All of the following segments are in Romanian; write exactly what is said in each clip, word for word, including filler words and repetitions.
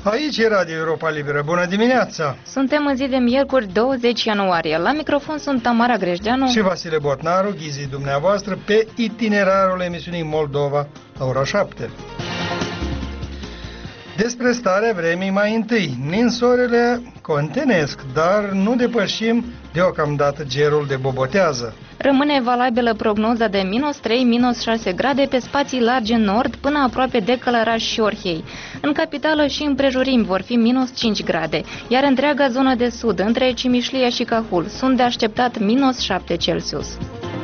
Aici e Radio Europa Liberă. Bună dimineața! Suntem în zi de miercuri, douăzeci ianuarie. La microfon sunt Tamara Grejdeanu și Vasile Botnaru, ghizii dumneavoastră, pe itinerarul emisiunii Moldova la ora șapte. Despre starea vremii mai întâi. Ninsoarele contenesc, dar nu depășim deocamdată gerul de bobotează. Rămâne valabilă prognoza de minus trei minus șase grade pe spații largi în nord până aproape de Călăraș și Orhei. În capitală și împrejurimi vor fi minus cinci grade, iar întreaga zonă de sud, între Cimișlia și Cahul, sunt de așteptat minus șapte Celsius.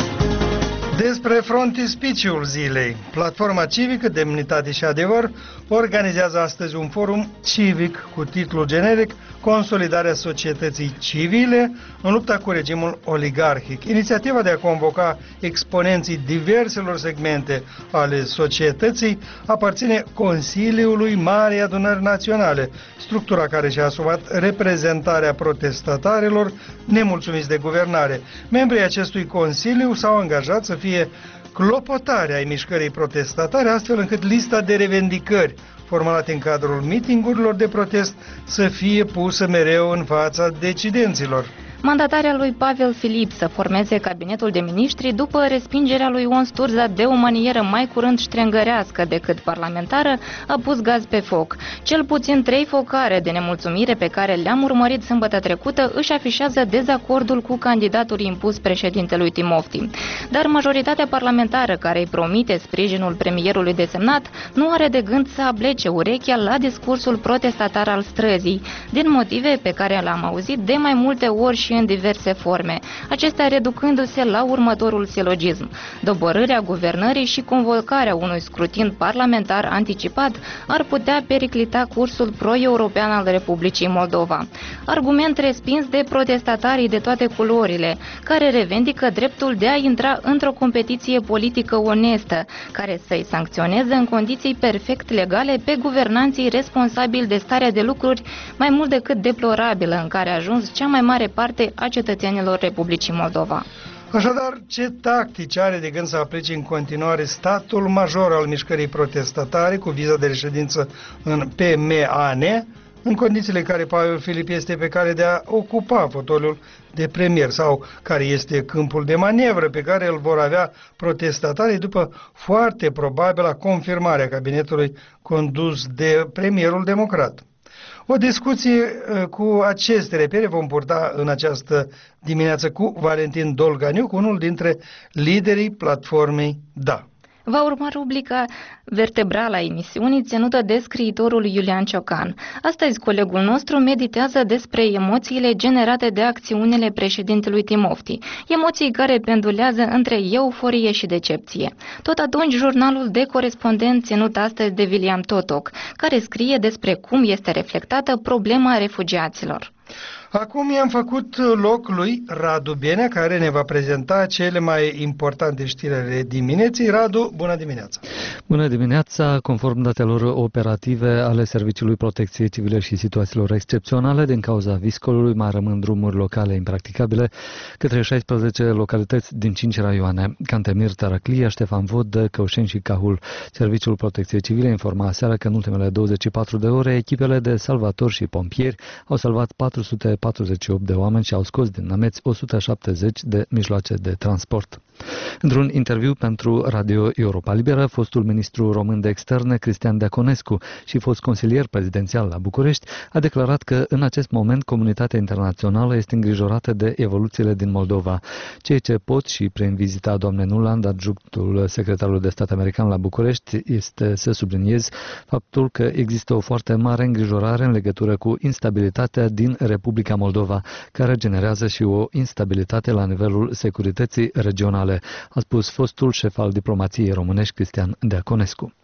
Despre frontispiciul zilei. Platforma civică Demnitate și Adevăr organizează astăzi un forum civic cu titlu generic Consolidarea societății civile în lupta cu regimul oligarhic. Inițiativa de a convoca exponenții diverselor segmente ale societății aparține Consiliului Marei Adunări Naționale, structura care și-a asumat reprezentarea protestatarilor nemulțumiți de guvernare. Membrii acestui Consiliu s-au angajat să fie clopotarea ai mișcării protestatare, astfel încât lista de revendicări formulate în cadrul mitingurilor de protest să fie pusă mereu în fața decidenților. Mandatarea lui Pavel Filip să formeze cabinetul de miniștri după respingerea lui Ion Sturza de o manieră mai curând ștrengărească decât parlamentară a pus gaz pe foc. Cel puțin trei focare de nemulțumire pe care le-am urmărit sâmbătă trecută își afișează dezacordul cu candidatul impus președintelui Timofti. Dar majoritatea parlamentară care îi promite sprijinul premierului desemnat nu are de gând să ablece urechea la discursul protestatar al străzii, din motive pe care le-am auzit de mai multe ori și în diverse forme, acestea reducându-se la următorul silogism: doborârea guvernării și convocarea unui scrutin parlamentar anticipat ar putea periclita cursul pro-european al Republicii Moldova. Argument respins de protestatarii de toate culorile, care revendică dreptul de a intra într-o competiție politică onestă, care să-i sancționeze în condiții perfect legale pe guvernanții responsabili de starea de lucruri mai mult decât deplorabilă în care a ajuns cea mai mare parte a cetățenilor Republicii Moldova. Așadar, ce tactici are de gând să aplice în continuare statul major al mișcării protestatare cu viză de reședință în P M A N, în condițiile în care Pavel Filip este pe cale de a ocupa fotoliul de premier, sau care este câmpul de manevră pe care îl vor avea protestatarii după foarte probabilă confirmarea cabinetului condus de premierul democrat. O discuție cu aceste repere vom purta în această dimineață cu Valentin Dolganiuc, unul dintre liderii platformei Da. Va urma rubrica vertebrală a emisiunii ținută de scriitorul Iulian Ciocan. Astăzi colegul nostru meditează despre emoțiile generate de acțiunile președintelui Timofti, emoții care pendulează între euforie și decepție. Tot atunci, jurnalul de corespondent ținut astăzi de William Totoc, care scrie despre cum este reflectată problema refugiaților. Acum i-am făcut loc lui Radu Benea, care ne va prezenta cele mai importante știri ale dimineții. Radu, bună dimineața! Bună dimineața! Conform datelor operative ale Serviciului Protecției Civile și situațiilor excepționale, din cauza viscolului mai rămân drumuri locale impracticabile către șaisprezece localități din cinci raioane: Cantemir, Taraclia, Ștefan Vodă, Căușeni și Cahul. Serviciul Protecției Civile informa aseară că în ultimele douăzeci și patru de ore, echipele de salvatori și pompieri au salvat patru sute patruzeci și opt de oameni și au scos din nămeți o sută șaptezeci de mijloace de transport. Într-un interviu pentru Radio Europa Liberă, fostul ministru român de externe Cristian Deaconescu și fost consilier prezidențial la București a declarat că în acest moment comunitatea internațională este îngrijorată de evoluțiile din Moldova. Ceea ce pot și prin vizita doamnei Nuland, adjunctul secretarului de stat american la București, este să subliniez faptul că există o foarte mare îngrijorare în legătură cu instabilitatea din Republica Moldova, care generează și o instabilitate la nivelul securității regionale, a spus fostul șef al diplomației românești Cristian Deaconescu.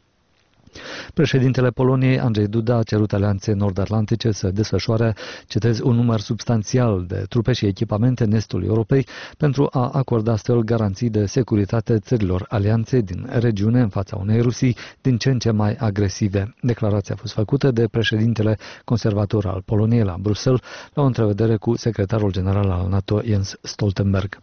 Președintele Poloniei, Andrzej Duda, a cerut alianței nord-atlantice să desfășoare, citez, un număr substanțial de trupe și echipamente în estul Europei pentru a acorda astfel garanții de securitate țărilor alianței din regiune în fața unei Rusii din ce în ce mai agresive. Declarația a fost făcută de președintele conservator al Poloniei la Bruxelles la o întrevedere cu secretarul general al NATO Jens Stoltenberg.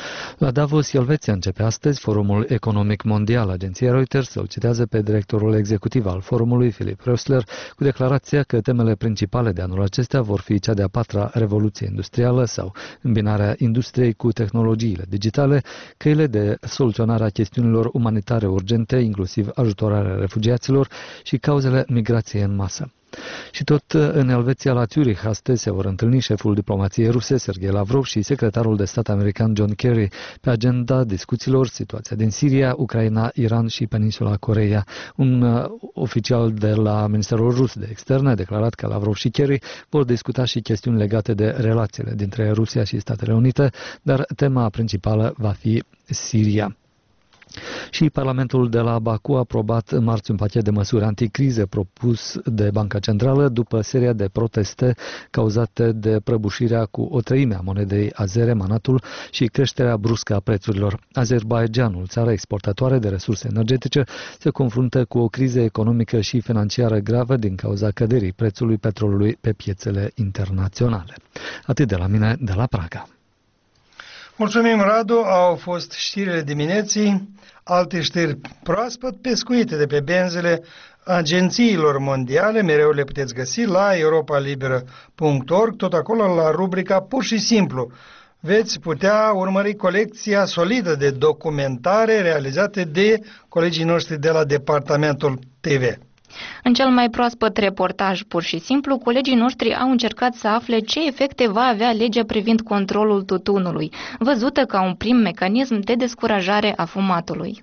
La Davos, Elveția, începe astăzi Forumul Economic Mondial. Agenția Reuters îl citează pe directorul executiv al forumului, Philip Rösler, cu declarația că temele principale de anul acesta vor fi cea de-a patra revoluție industrială sau îmbinarea industriei cu tehnologiile digitale, căile de soluționare a chestiunilor umanitare urgente, inclusiv ajutorarea refugiaților și cauzele migrației în masă. Și tot în Elveția, la Zurich, astăzi se vor întâlni șeful diplomației ruse, Sergei Lavrov, și secretarul de stat american John Kerry pe agenda discuțiilor situația din Siria, Ucraina, Iran și Peninsula Coreea. Un uh, oficial de la Ministerul Rus de Externe a declarat că Lavrov și Kerry vor discuta și chestiuni legate de relațiile dintre Rusia și Statele Unite, dar tema principală va fi Siria. Și Parlamentul de la Baku a aprobat marți un pachet de măsuri anticrize propus de Banca Centrală după seria de proteste cauzate de prăbușirea cu o treime a monedei azere, manatul, și creșterea bruscă a prețurilor. Azerbaidjanul, țara exportatoare de resurse energetice, se confruntă cu o criză economică și financiară gravă din cauza căderii prețului petrolului pe piețele internaționale. Atât de la mine, de la Praga. Mulțumim, Radu. Au fost știrile dimineții, alte știri proaspăt pescuite de pe benzele agențiilor mondiale. Mereu le puteți găsi la europa liberă punct org, tot acolo la rubrica Pur și Simplu. Veți putea urmări colecția solidă de documentare realizate de colegii noștri de la Departamentul T V. În cel mai proaspăt reportaj, Pur și Simplu, colegii noștri au încercat să afle ce efecte va avea legea privind controlul tutunului, văzută ca un prim mecanism de descurajare a fumatului.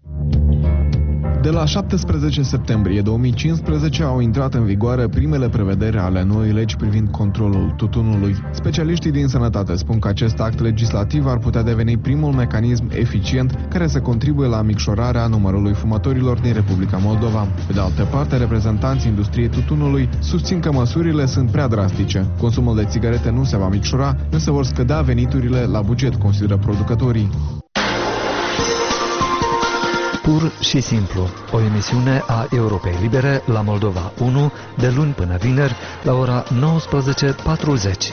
De la șaptesprezece septembrie două mii cincisprezece au intrat în vigoare primele prevederi ale noii legi privind controlul tutunului. Specialiștii din sănătate spun că acest act legislativ ar putea deveni primul mecanism eficient care să contribuie la micșorarea numărului fumătorilor din Republica Moldova. Pe de altă parte, reprezentanții industriei tutunului susțin că măsurile sunt prea drastice. Consumul de țigarete nu se va micșora, însă vor scădea veniturile la buget, consideră producătorii. Pur și Simplu, o emisiune a Europei Libere la Moldova unu, de luni până vineri, la ora nouăsprezece patruzeci.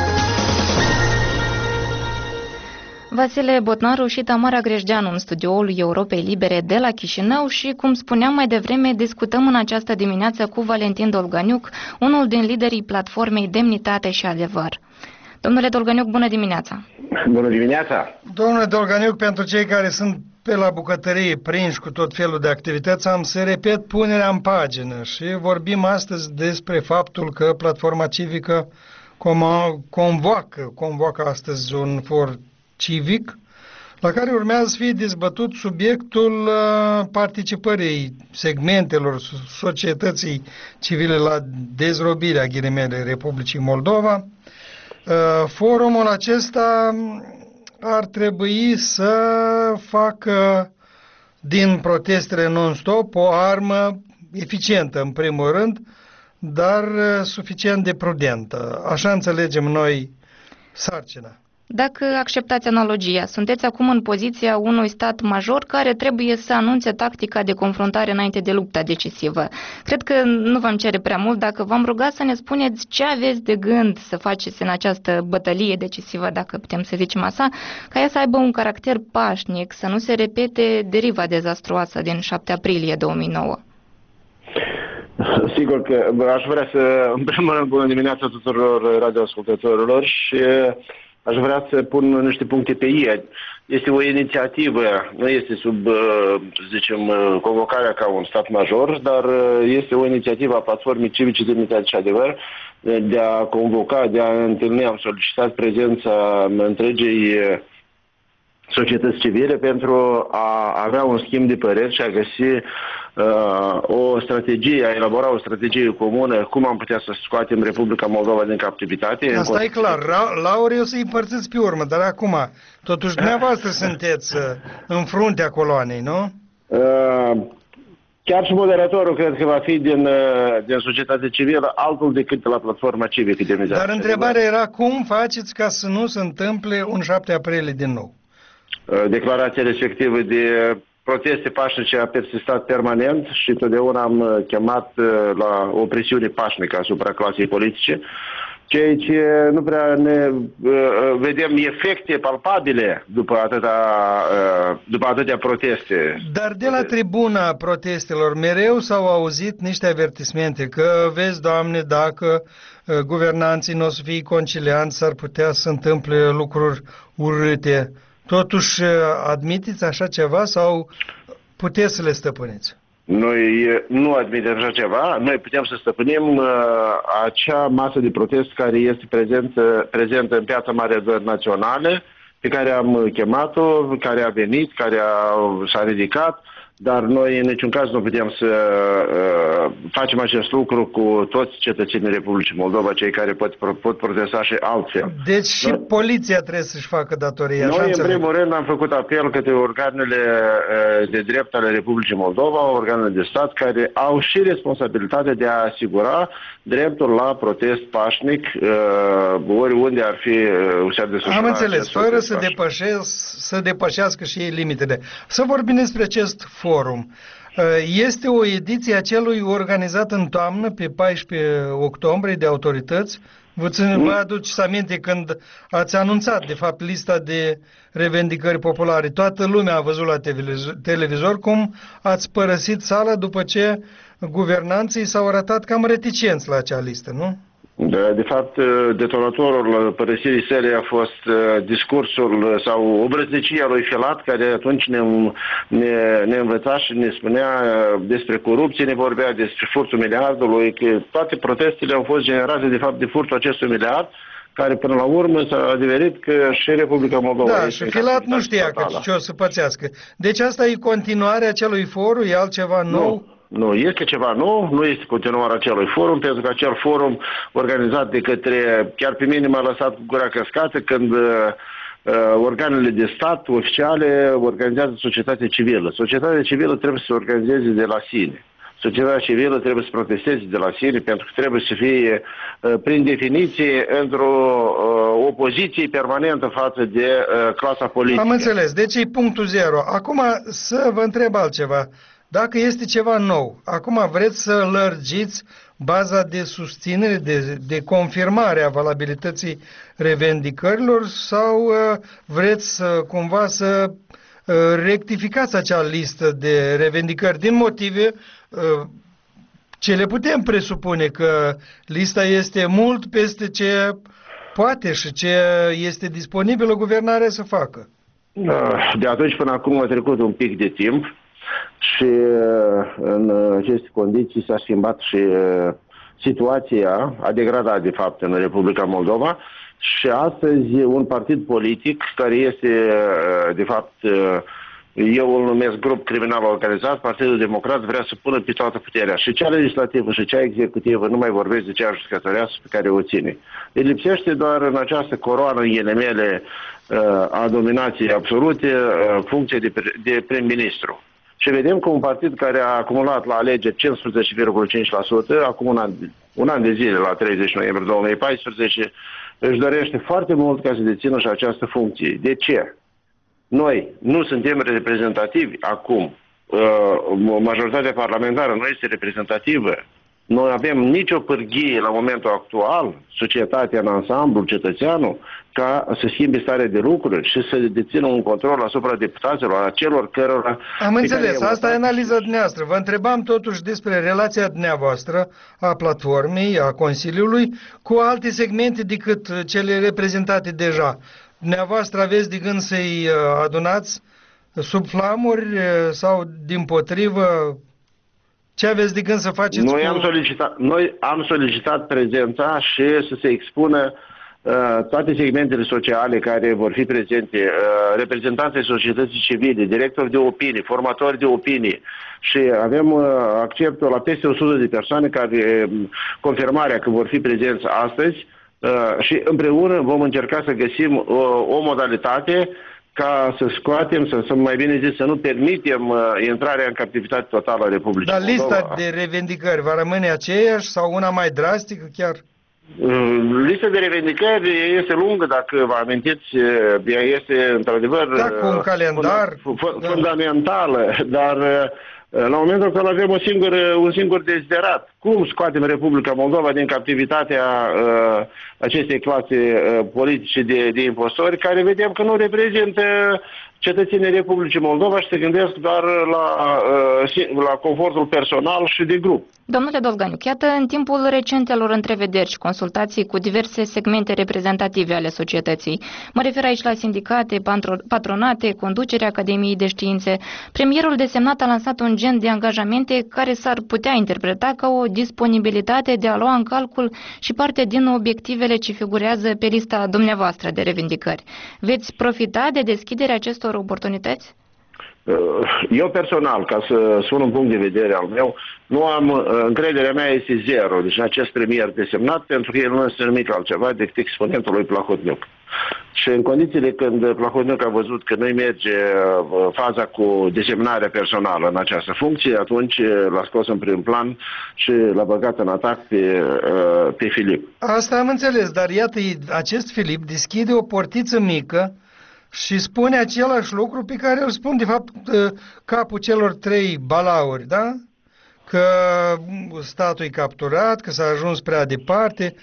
Vasile Botnaru și Tamara Grejdeanu în studioul Europei Libere de la Chișinău și, cum spuneam mai devreme, discutăm în această dimineață cu Valentin Dolganiuc, unul din liderii platformei Demnitate și Adevăr. Domnule Dolganiuc, bună dimineața! Bună dimineața! Domnule Dolganiuc, pentru cei care sunt pe la bucătărie prinși cu tot felul de activități, am să repet punerea în pagină și vorbim astăzi despre faptul că Platforma Civică convoacă, convoacă astăzi un for civic la care urmează să fie dezbătut subiectul participării segmentelor societății civile la dezrobirea ghilimele Republicii Moldova. Forumul acesta ar trebui să facă din protestele non-stop o armă eficientă, în primul rând, dar suficient de prudentă. Așa înțelegem noi sarcina. Dacă acceptați analogia, sunteți acum în poziția unui stat major care trebuie să anunțe tactica de confruntare înainte de lupta decisivă. Cred că nu v-am cere prea mult dacă v-am ruga să ne spuneți ce aveți de gând să faceți în această bătălie decisivă, dacă putem să zicem așa, ca ea să aibă un caracter pașnic, să nu se repete deriva dezastruoasă din șapte aprilie două mii nouă. Sigur că aș vrea să, în primul rând, bună dimineața tuturor radioascultătorilor și aș vrea să pun niște puncte pe i. Este o inițiativă, nu este sub, să zicem, convocarea ca un stat major, dar este o inițiativă a Platformei Civice Demnitate și Adevăr de a convoca, de a întâlni. Am solicitat prezența întregii societăți civile pentru a avea un schimb de păreri și a găsi uh, o strategie, a elabora o strategie comună, cum am putea să scoatem Republica Moldova din captivitate. Asta e clar. Lauri o să-i împărțiți pe urmă, dar acum, totuși dumneavoastră sunteți în fruntea coloanei, nu? Uh, chiar și moderatorul cred că va fi din, din societatea civilă, altul decât la Platforma Civică Demnitate. Dar întrebarea era cum faceți ca să nu se întâmple un șapte aprilie din nou? Declarația respectivă de proteste pașnice a persistat permanent și totdeauna am chemat la o presiune pașnică asupra clasei politice ceea ce nu prea ne uh, vedem efecte palpabile după atâta, uh, după atâtea proteste. Dar de la tribuna protestelor mereu s-au auzit niște avertismente că, vezi, Doamne, dacă uh, guvernanții nu o să fie concilianți, s-ar putea să întâmple lucruri urâte. Totuși, uh, admiteți așa ceva sau puteți să le stăpâniți? Noi nu admitem așa ceva, noi putem să stăpânim uh, acea masă de protest care este prezentă, prezentă în Piața Mare Națională, pe care am chemat-o, care a venit, care a, s-a ridicat, dar noi în niciun caz nu putem să uh, facem acest lucru cu toți cetățenii Republicii Moldova, cei care pot, pot protesta și altfel. Deci și noi, poliția trebuie să-și facă datoria. Noi, în primul rând, am făcut apel către organele uh, de drept ale Republicii Moldova, organele de stat, care au și responsabilitatea de a asigura dreptul la protest pașnic, uh, oriunde ar fi uh, s-ar desfășura. Am înțeles, fără să, depășesc, să depășească și ei limitele. Să vorbim despre acest forum. Este o ediție a celui organizat în toamnă, pe paisprezece octombrie, de autorități. Vă, țin, vă aduceți aminte când ați anunțat, de fapt, lista de revendicări populare. Toată lumea a văzut la televizor cum ați părăsit sala după ce guvernanții s-au arătat cam reticenți la acea listă, nu? De fapt, detonatorul părăsirii sale a fost discursul sau obrăznicia lui Filat, care atunci ne, ne, ne învăța și ne spunea despre corupție, ne vorbea despre furtul miliardului, că toate protestele au fost generate de fapt de furtul acestui miliard, care până la urmă s-a adeverit că și Republica Moldova... Da, și Filat nu știa că ce o să pățească. Deci asta e continuarea acelui foru, e altceva nou? Nu. Nu, este ceva nou, nu este continuarea acelui forum, pentru că acel forum organizat de către, chiar pe mine m-a lăsat cu gura căscată când uh, organele de stat oficiale organizează societatea civilă. Societatea civilă trebuie să se organizeze de la sine. Societatea civilă trebuie să protesteze de la sine pentru că trebuie să fie, uh, prin definiție, într-o uh, opoziție permanentă față de uh, clasa politică. Am înțeles, deci e punctul zero. Acum să vă întreb altceva. Dacă este ceva nou, acum vreți să lărgiți baza de susținere, de, de confirmare a valabilității revendicărilor sau uh, vreți uh, cumva să uh, rectificați acea listă de revendicări din motive uh, ce le putem presupune că lista este mult peste ce poate și ce este disponibilă guvernarea să facă? De atunci până acum a trecut un pic de timp. Și în aceste condiții s-a schimbat și situația, a degradat de fapt în Republica Moldova și astăzi un partid politic care este de fapt, eu îl numesc grup criminal organizat, Partidul Democrat vrea să pună pe toată puterea și cea legislativă și cea executivă, nu mai vorbesc de cea judecătorească pe care o ține. Îi lipsește doar în această coroană ghilimele a dominației absolute funcție de, de prim-ministru. Și vedem că un partid care a acumulat la alegeri cincisprezece virgulă cinci la sută, acum un an, un an de zile, la treizeci noiembrie două mii paisprezece, își dorește foarte mult ca să dețină și această funcție. De ce? Noi nu suntem reprezentativi acum. Majoritatea parlamentară nu este reprezentativă. Noi avem nicio pârghie la momentul actual, societatea în ansamblu, cetățeanul, ca să schimbe starea de lucruri și să dețină un control asupra deputaților, a celor cărora... Am înțeles, asta e analiza dumneavoastră. Vă întrebam totuși despre relația dumneavoastră a platformei, a Consiliului, cu alte segmente decât cele reprezentate deja. Dumneavoastră aveți de gând să-i adunați sub flamuri sau dimpotrivă? Ce aveți de gând să faceți? Noi, cu... am solicitat, noi am solicitat prezența și să se expună uh, toate segmentele sociale care vor fi prezente, uh, reprezentanții societății civile, directori de opinii, formatori de opinii și avem uh, acceptul la peste o sută de persoane care confirmarea că vor fi prezenți astăzi uh, și împreună vom încerca să găsim uh, o modalitate ca să scoatem, să, să mai bine zis, să nu permitem uh, intrarea în captivitate totală a Republicii Dar Moldova. lista de revendicări va rămâne aceeași sau una mai drastică chiar? Lista de revendicări este lungă, dacă vă amintiți, ea este într-adevăr da, cu un calendar fundamentală, dar la momentul actual avem un singur, un singur deziderat. Cum scoatem Republica Moldova din captivitatea uh, acestei clase uh, politice de, de impostori, care vedem că nu reprezintă cetățenii Republicii Moldova și se gândesc doar la, uh, la confortul personal și de grup. Domnule Dolganiuc, iată, în timpul recentelor întrevederi și consultații cu diverse segmente reprezentative ale societății, mă refer aici la sindicate, patronate, conducerea Academiei de Științe, premierul desemnat a lansat un gen de angajamente care s-ar putea interpreta ca o disponibilitate de a lua în calcul și parte din obiectivele ce figurează pe lista dumneavoastră de revendicări. Veți profita de deschiderea acestor oportunități? Eu personal, ca să spun un punct de vedere al meu, nu am, încrederea mea este zero, deci în acest premier desemnat, pentru că el nu este nimic altceva decât exponentul lui Plahotniuc. Și în condițiile când Plahotniuc a văzut că nu-i merge faza cu desemnarea personală în această funcție, atunci l-a scos în prim plan și l-a băgat în atac pe, pe Filip. Asta am înțeles, dar iată, acest Filip deschide o portiță mică și spune același lucru pe care îl spun, de fapt, capul celor trei balauri, da? Că statul e capturat, că s-a ajuns prea departe.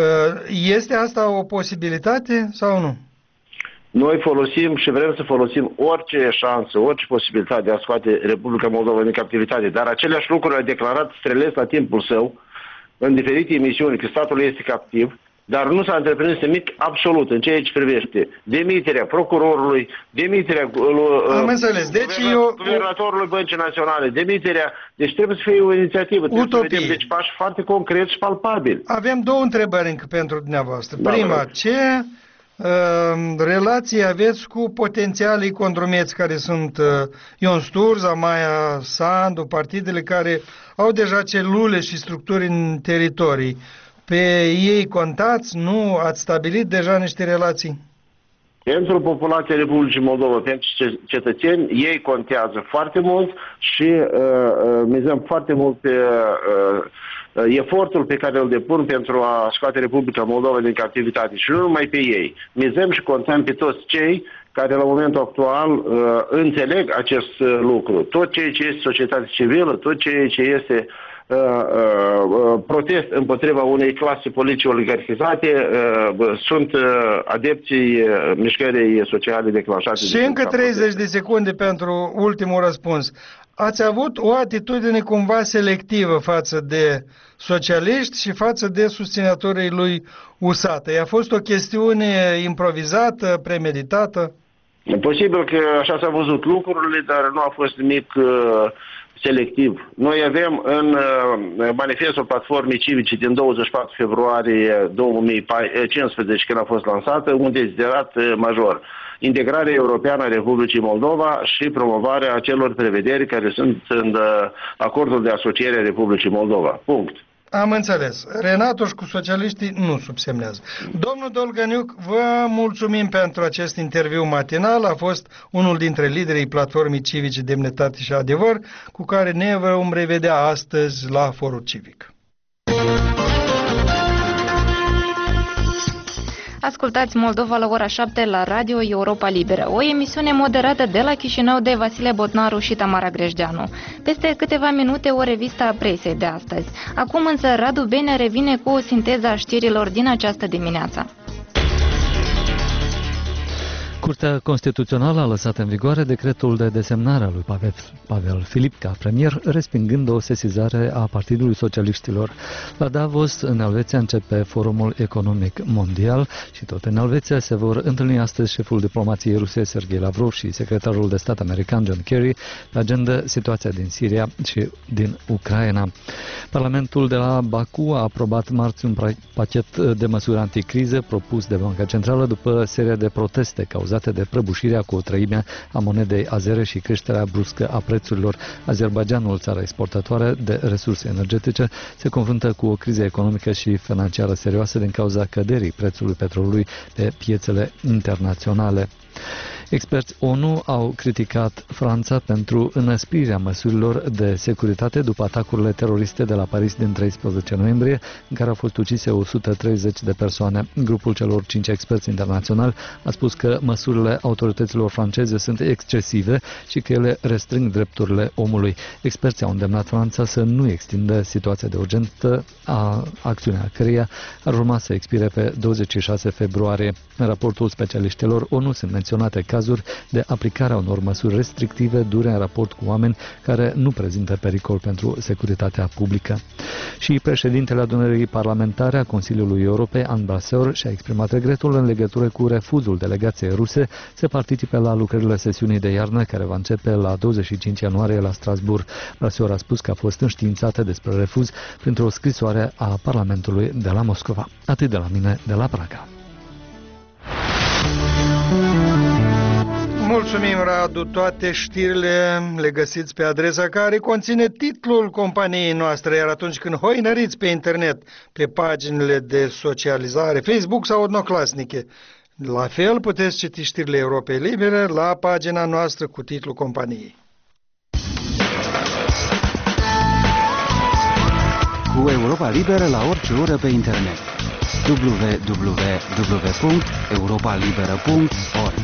Este asta o posibilitate sau nu? Noi folosim și vrem să folosim orice șansă, orice posibilitate de a scoate Republica Moldova din captivitate, dar aceleași lucruri a declarat Strelesc la timpul său, în diferite emisiuni, că statul este captiv, dar nu s-a întreprins nimic absolut în ceea ce privește demiterea procurorului, demiterea Am înțeles. Deci guvernatorului, eu... guvernatorului Băncii Naționale, demiterea. Deci trebuie să fie o inițiativă. Trebuie să vedem deci pași foarte concret și palpabili. Avem două întrebări încă pentru dumneavoastră. Da, Prima, ce uh, relație aveți cu potențialii condrumeți care sunt uh, Ion Sturza, Maia Sandu, partidele care au deja celule și structuri în teritorii? Pe ei contați? Nu? Ați stabilit deja niște relații? Pentru populația Republicii Moldova, pentru cetățeni, ei contează foarte mult și uh, uh, mizăm foarte mult pe uh, efortul pe care îl depun pentru a scoate Republica Moldova din captivitate. Și nu numai pe ei. Mizăm și contăm pe toți cei care la momentul actual uh, înțeleg acest uh, lucru. Tot ceea ce este societate civilă, tot ceea ce este Uh, uh, protest împotriva unei clase politice oligarhizate uh, sunt uh, adepții uh, mișcării sociale declanșate. Și de încă treizeci de secunde pentru ultimul răspuns. Ați avut o atitudine cumva selectivă față de socialiști și față de susținătorii lui Usată. A fost o chestiune improvizată, premeditată? Posibil că așa s-au văzut lucrurile, dar nu a fost nimic uh, selectiv. Noi avem în uh, manifestul platformei civice din douăzeci și patru februarie două mii cincisprezece, când a fost lansată, un deziderat uh, major. Integrarea europeană a Republicii Moldova și promovarea acelor prevederi care sunt în uh, acordul de asociere a Republicii Moldova. Punct. Am înțeles. Renatoș cu socialiștii nu subsemnează. Domnul Dolganiuc, vă mulțumim pentru acest interviu matinal. A fost unul dintre liderii Platformei Civice Demnitate și Adevăr, cu care ne vom revedea astăzi la Forul Civic. Ascultați Moldova la ora șapte la Radio Europa Liberă, o emisiune moderată de la Chișinău de Vasile Botnaru și Tamara Grejdeanu. Peste câteva minute o revistă a presei de astăzi. Acum însă Radu Benea revine cu o sinteză a știrilor din această dimineață. Curtea Constituțională a lăsat în vigoare decretul de desemnare a lui Pavel, Pavel Filip ca premier, respingând o sesizare a Partidului Socialiștilor. La Davos, în Elveția, începe Forumul Economic Mondial și tot în Elveția se vor întâlni astăzi șeful diplomației ruse Sergei Lavrov și secretarul de stat american John Kerry, pe agenda situația din Siria și din Ucraina. Parlamentul de la Baku a aprobat marți un pachet de măsuri anticriză propus de Banca Centrală după seria de proteste cauzate de prăbușirea cu o treime a monedei azere și creșterea bruscă a prețurilor. Azerbaidjanul, țara exportatoare de resurse energetice, se confruntă cu o criză economică și financiară serioasă din cauza căderii prețului petrolului pe piețele internaționale. Experți ONU au criticat Franța pentru înăsprirea măsurilor de securitate după atacurile teroriste de la Paris din treisprezece noiembrie, în care au fost ucise o sută treizeci de persoane. Grupul celor cinci experți internaționali a spus că măsurile autorităților franceze sunt excesive și că ele restrâng drepturile omului. Experții au îndemnat Franța să nu extindă situația de urgență, a acțiunea căreia ar urma să expire pe douăzeci și șase februarie. În raportul specialiștilor ONU sunt menționate cazuri de aplicarea unor măsuri restrictive dure în raport cu oameni care nu prezintă pericol pentru securitatea publică. Și președintele adunării parlamentare a Consiliului Europei, Anne Brasseur, și-a exprimat regretul în legătură cu refuzul delegației ruse să participe la lucrările sesiunii de iarnă care va începe la douăzeci și cinci ianuarie la Strasbourg. Brasseur a spus că a fost înștiințată despre refuz printr-o scrisoare a Parlamentului de la Moscova. Atât de la mine, de la Praga. Mulțumim, Radu. Toate știrile le găsiți pe adresa care conține titlul companiei noastre, iar atunci când hoinăriți pe internet, pe paginile de socializare, Facebook sau Odnoclasnice, la fel puteți citi știrile Europei Libere la pagina noastră cu titlul companiei. Cu Europa Liberă la orice oră pe internet. w w w punct europa liberă punct org.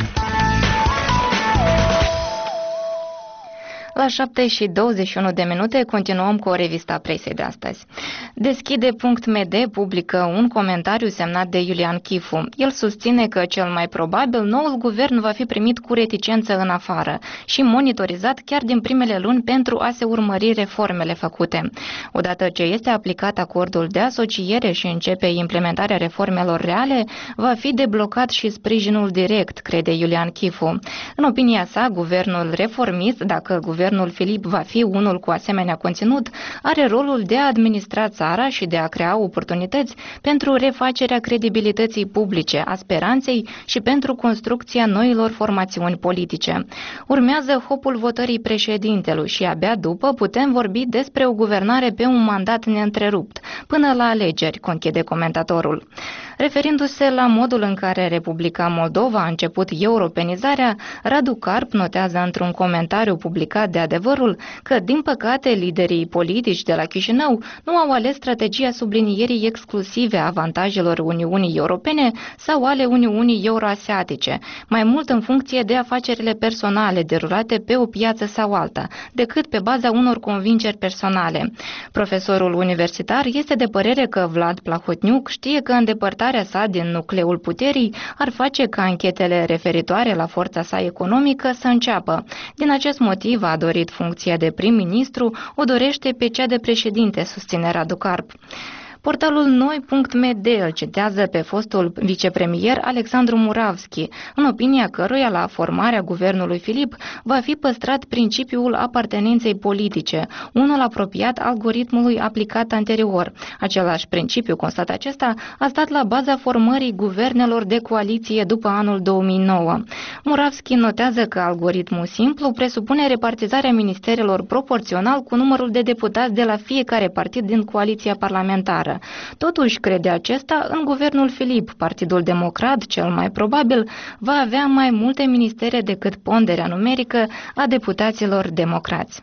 La șapte și douăzeci și unu de minute continuăm cu o revistă a presei de astăzi. Deschide punct m d publică un comentariu semnat de Iulian Chifu. El susține că cel mai probabil noul guvern va fi primit cu reticență în afară și monitorizat chiar din primele luni pentru a se urmări reformele făcute. Odată ce este aplicat acordul de asociere și începe implementarea reformelor reale, va fi deblocat și sprijinul direct, crede Iulian Chifu. În opinia sa, guvernul reformist, dacă guvernul Guvernul Filip va fi unul cu asemenea conținut, are rolul de a administra țara și de a crea oportunități pentru refacerea credibilității publice, a speranței și pentru construcția noilor formațiuni politice. Urmează hopul votării președintelui și abia după putem vorbi despre o guvernare pe un mandat neîntrerupt, până la alegeri, conchide comentatorul. Referindu-se la modul în care Republica Moldova a început europenizarea, Radu Carp notează într-un comentariu publicat de Adevărul că, din păcate, liderii politici de la Chișinău nu au ales strategia sublinierii exclusive a avantajelor Uniunii Europene sau ale Uniunii Euroasiatice, mai mult în funcție de afacerile personale derulate pe o piață sau alta, decât pe baza unor convingeri personale. Profesorul universitar este de părere că Vlad Plahotniuc știe că îndepărtarea sa din nucleul puterii ar face ca anchetele referitoare la forța sa economică să înceapă. Din acest motiv a dorit funcția de prim-ministru, o dorește pe cea de președinte, susține Radu Carp. Portalul noi punct m d îl citează pe fostul vicepremier Alexandru Muravski, în opinia căruia la formarea guvernului Filip va fi păstrat principiul apartenenței politice, unul apropiat algoritmului aplicat anterior. Același principiu, constată acesta, a stat la baza formării guvernelor de coaliție după anul două mii nouă. Muravski notează că algoritmul simplu presupune repartizarea ministerelor proporțional cu numărul de deputați de la fiecare partid din coaliția parlamentară. Totuși, crede acesta, în guvernul Filip, Partidul Democrat, cel mai probabil, va avea mai multe ministere decât ponderea numerică a deputaților democrați.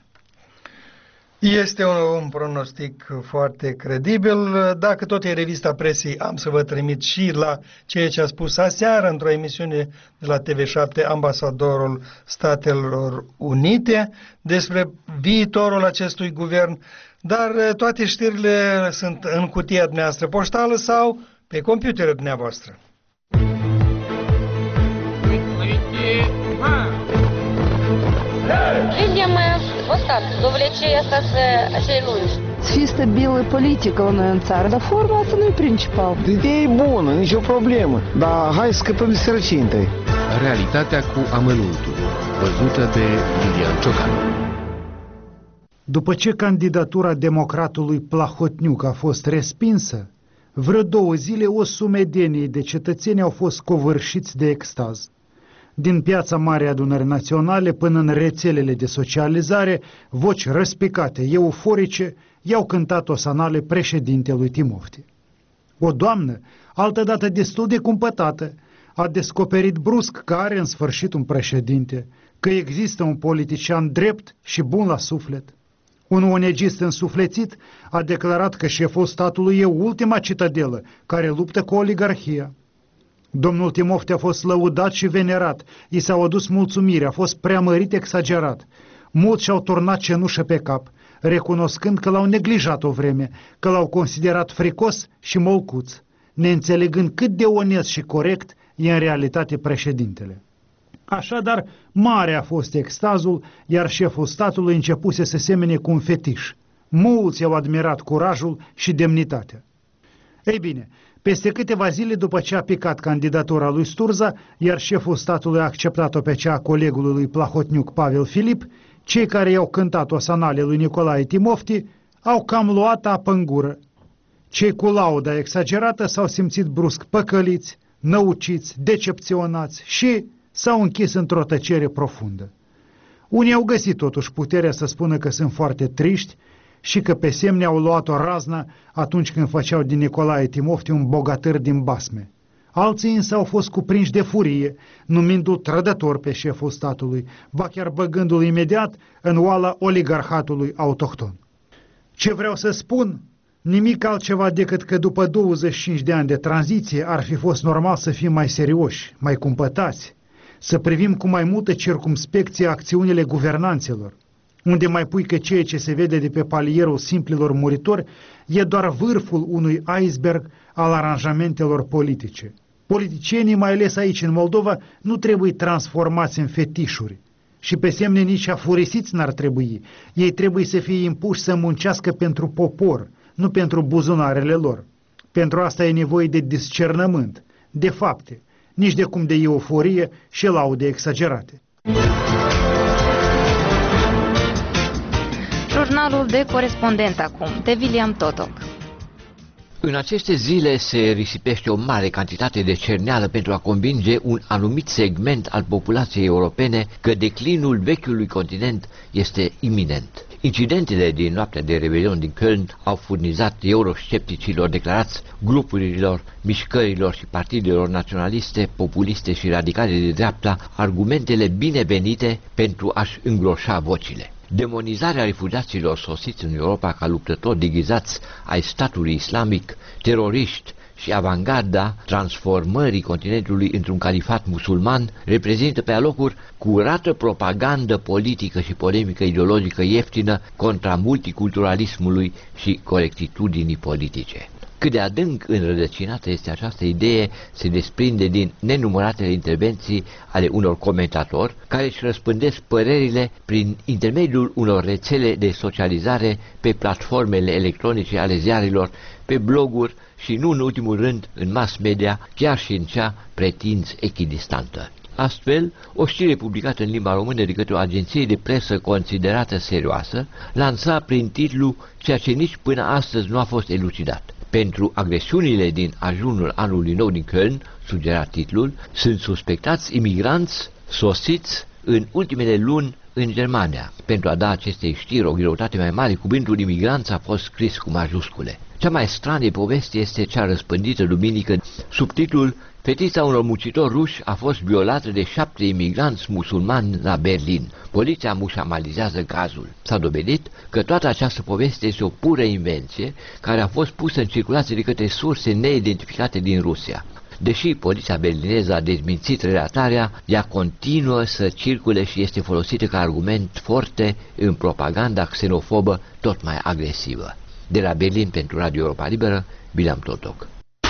Este un, un pronostic foarte credibil. Dacă tot e revista presei, am să vă trimit și la ceea ce a spus aseară într-o emisiune de la T V șapte ambasadorul Statelor Unite despre viitorul acestui guvern. Dar toate știrile sunt în cutia dumneavoastră poștală sau pe computerul dumneavoastră. Видимо, вот так, до влечения остаться acei lungi. Să fie stabilă politică la noi în țară, dar forma asta nu e principal. Ideea e bună, nicio problemă, dar hai să scăpăm de sărăcie întâi. Realitatea cu amănuntul, văzută de Lilian Ciocan. După ce candidatura democratului Plahotniuc a fost respinsă, vreo două zile o sumedenie de cetățeni au fost covârșiți de extaz. Din piața Marei Adunări Naționale până în rețelele de socializare, voci răspicate, euforice, i-au cântat osanale președintelui Timofte. O doamnă, altădată destul de cumpătată, a descoperit brusc că are în sfârșit un președinte, că există un politician drept și bun la suflet. Un onegist însuflețit a declarat că șeful statului e ultima citadelă care luptă cu oligarhia. Domnul Timofte a fost lăudat și venerat, i s-au adus mulțumiri, a fost preamărit exagerat. Mulți și-au turnat cenușă pe cap, recunoscând că l-au neglijat o vreme, că l-au considerat fricos și molcuț, neînțelegând cât de onest și corect e în realitate președintele. Așadar, mare a fost extazul, iar șeful statului începuse să semene cu un fetiș. Mulți au admirat curajul și demnitatea. Ei bine, peste câteva zile după ce a picat candidatura lui Sturza, iar șeful statului a acceptat-o pe cea a colegului lui Plahotniuc Pavel Filip, cei care i-au cântat osanale lui Nicolae Timofti au cam luat apă în gură. Cei cu lauda exagerată s-au simțit brusc păcăliți, năuciți, decepționați și s-au închis într-o tăcere profundă. Unii au găsit totuși puterea să spună că sunt foarte triști și că pe semne au luat-o razna atunci când făceau din Nicolae Timofti un bogatăr din basme. Alții însă au fost cuprinși de furie, numindu-l trădător pe șeful statului, ba chiar băgându-l imediat în oala oligarhatului autohton. Ce vreau să spun? Nimic altceva decât că după douăzeci și cinci de ani de tranziție ar fi fost normal să fim mai serioși, mai cumpătați, să privim cu mai multă circumspecție acțiunile guvernanților, unde mai pui că ceea ce se vede de pe palierul simplilor muritori e doar vârful unui iceberg al aranjamentelor politice. Politicienii, mai ales aici în Moldova, nu trebuie transformați în fetișuri și pe semne nici afurisiți n-ar trebui. Ei trebuie să fie impuși să muncească pentru popor, nu pentru buzunarele lor. Pentru asta e nevoie de discernământ, de fapte, nici de cum de euforie și laude exagerate. Jurnalul de corespondent acum, de William Totoc. În aceste zile se risipește o mare cantitate de cerneală pentru a convinge un anumit segment al populației europene că declinul vechiului continent este iminent. Incidentele din noaptea de rebelion din Köln au furnizat euroscepticilor declarați, grupurilor, mișcărilor și partidelor naționaliste, populiste și radicale de dreapta argumentele binevenite pentru a-și îngroșa vocile. Demonizarea refugiaților sosiți în Europa ca luptători deghizați ai statului islamic, teroriști și avangarda transformării continentului într-un califat musulman reprezintă pe alocuri curată propagandă politică și polemică ideologică ieftină contra multiculturalismului și corectitudinii politice. Cât de adânc înrădăcinată este această idee se desprinde din nenumăratele intervenții ale unor comentatori care își răspândesc părerile prin intermediul unor rețele de socializare pe platformele electronice ale ziarilor, pe bloguri și, nu în ultimul rând, în mass media, chiar și în cea pretinți echidistantă. Astfel, o știre publicată în limba română de către o agenție de presă considerată serioasă lansa prin titlu ceea ce nici până astăzi nu a fost elucidat. Pentru agresiunile din ajunul anului nou din Köln, sugera titlul, sunt suspectați imigranți sosiți în ultimele luni în Germania. Pentru a da acestei știri o greutate mai mare, cuvântul imigranți a fost scris cu majuscule. Cea mai stranie poveste este cea răspândită duminică sub titlul Fetița unor muncitori ruși a fost violată de șapte imigranți musulmani la Berlin. Poliția mușamalizează cazul. S-a dovedit că toată această poveste este o pură invenție care a fost pusă în circulație de către surse neidentificate din Rusia. Deși poliția berlineză a dezmințit relatarea, ea continuă să circule și este folosită ca argument forte în propaganda xenofobă tot mai agresivă. De la Berlin pentru Radio Europa Liberă, William Totoc.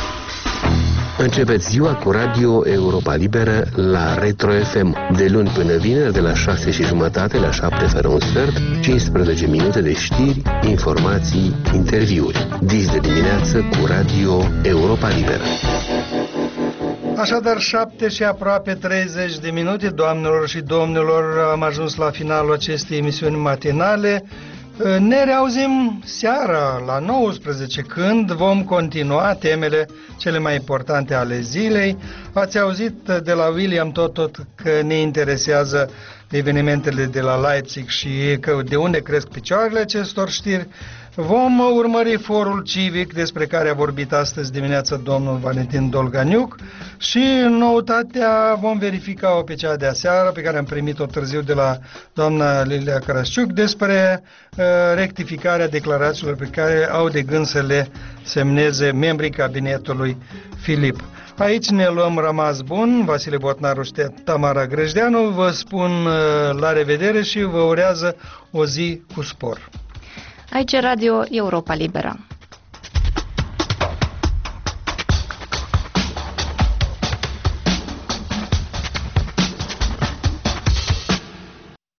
Începeți ziua cu Radio Europa Liberă la Retro F M. De luni până vineri, de la șase și jumătate la șapte fără un sfert, cincisprezece minute de știri, informații, interviuri. Dis de dimineață cu Radio Europa Liberă. Așadar, șapte și aproape treizeci de minute, doamnelor și domnilor, am ajuns la finalul acestei emisiuni matinale. Ne reauzim seara la nouăsprezece, când vom continua temele cele mai importante ale zilei. Ați auzit de la William Totot că ne interesează evenimentele de la Leipzig și că de unde cresc picioarele acestor știri. Vom urmări forul civic despre care a vorbit astăzi dimineață domnul Valentin Dolganiuc și noutatea vom verifica-o pe cea de aseară pe care am primit-o târziu de la doamna Lilia Carasciuc despre uh, rectificarea declarațiilor pe care au de gând să le semneze membrii cabinetului Filip. Aici ne luăm rămas bun. Vasile Botnaru și Tamara Grăjdeanu vă spun uh, la revedere și vă urează o zi cu spor. Aici Radio Europa Liberă.